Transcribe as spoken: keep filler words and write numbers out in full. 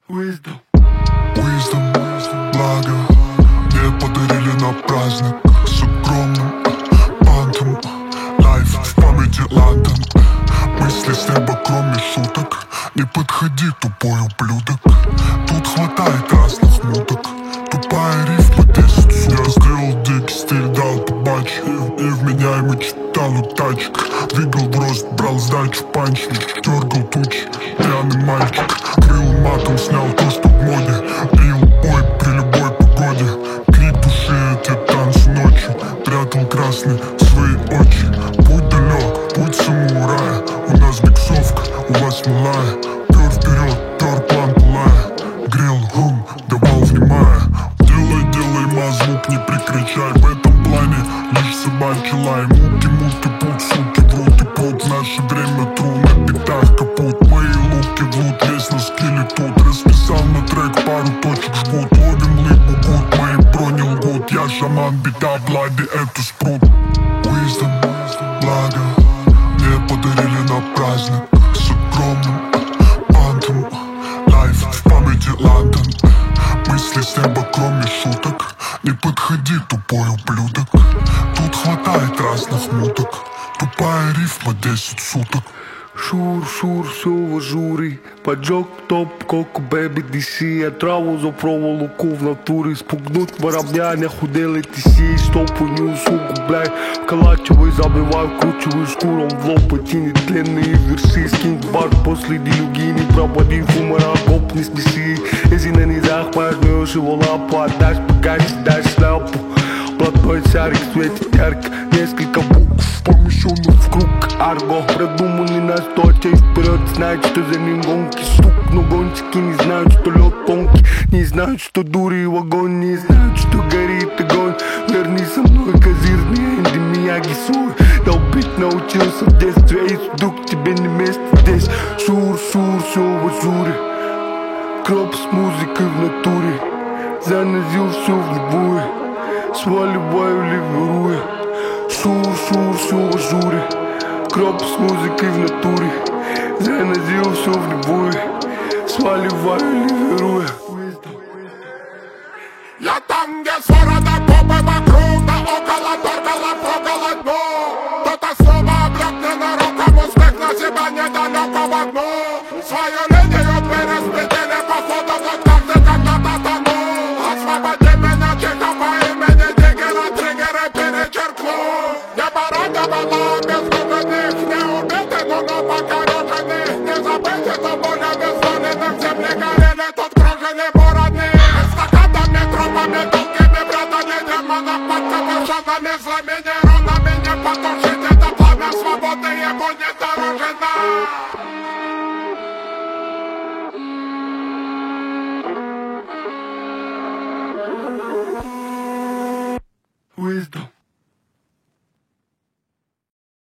Wisdom. Wisdom, благо мне подарили на праздник с огромным бантом. Лайф в памяти Лондон. Мысли с неба, кроме шуток. Не подходи, тупой ублюдок. Тут хватает разных муток. Тупая рифма, десять суток. Я сделал дикий стиль, дал побачить. И, и вменяемый читал у тачек. Двигал в рост, брал сдачу, панч. Дергал тучи, пьяный мальчик. Крыл матом, снял то, что в моде. Бил бой при любой погоде. Крик души, эти танцы ночью. Прятал красный свои очи. Путь далек, путь самурая. У нас биксовка, у вас малая. Пёр вперед, пёр план пылая. Грел гум, давал внимая. Делай, делай, ма, звук не прекращай. В этом плане лишь собачий лай. Муки, муки, путь, суки, врут и пот. В наше время тру на битах капут. Мои луки врут, весь на скилле тут. Расписал на трек, пару точек жгут. Ловим липу, гуд, мои брони лгут. Я шаман, бита, блади, это спрут. Wisdom, благо мне подарили на праздник с огромным бантом. Лайф в памяти Лондон. Мысли с неба, кроме шуток. Не подходи, тупой ублюдок. Тут хватает разных муток. Тупая рифма, десять суток. Шур, шур, все в ажури. Паджок, топ, коко, беби, ди си. Я траво за проволоку в натури. Спугнут воробня, худели ти си. Стопанju суку, бляй. Калачевой забивай, кручевой шкуром в лоб. Потини тленные верси. Скинг бар, после диогини. Прободи в умара, гоп, не смеси. Езина не захмаш, но ще вола по даш, багаж, даш сляпо. Платной шарик светит ярко. Несколько букв, помещенных в круг. Арго, продуманный на сто, чей вперед. Знает, что за ним гонки. Стук, но гонщики не знают, что лед тонкий. Не знают, что дури в огонь. Не знают, что горит огонь. Верни со мной козырные инди Мияги Сур. Долбить научился в детстве. И вдруг тебе не место здесь. Шур, шур, все в ажуре. Кроп с музыкой в натуре. Занозил все в любую. Сваливаю, ливеруя. Шур, шур, все в ажуре. Кроп с музыкой в натуре. Занозил все в любую. Сваливаю, ливеруя. Я там, где сворода попы вокруг. Да около торкала, прогала дно. Кто-то снова обрек ненароком. Успех на себя недалеко в окно. Свою линию переспределили походу. Вот как ты когда-то тонул. Освободи меня тихо по имени Диггера. Триггеры перечеркну. Не порадовала без выходных. Не убиты, но но покорежены. Не забыты, но более бессоленных. В земле горели, тут кружили бороды. Эстакадами, тропами, долгими братами. Демонов под капюшонами, злыми нейронами. Не потушить это пламя свободы, ему не дорожено.